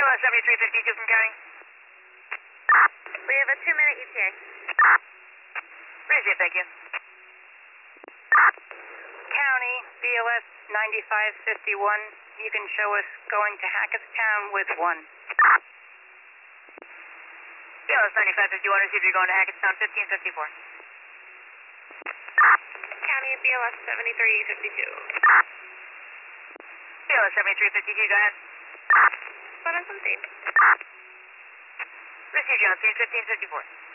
BLS 7352 from County. We have a 2-minute ETA. Appreciate it, thank you. County, BLS 9551. You can show us going to Hackettstown with 1. BLS 9551, receive you're going to Hackettstown 1554. County, BLS 7352. BLS 7352, go ahead. Put on some tape. Receive you on scene 1554.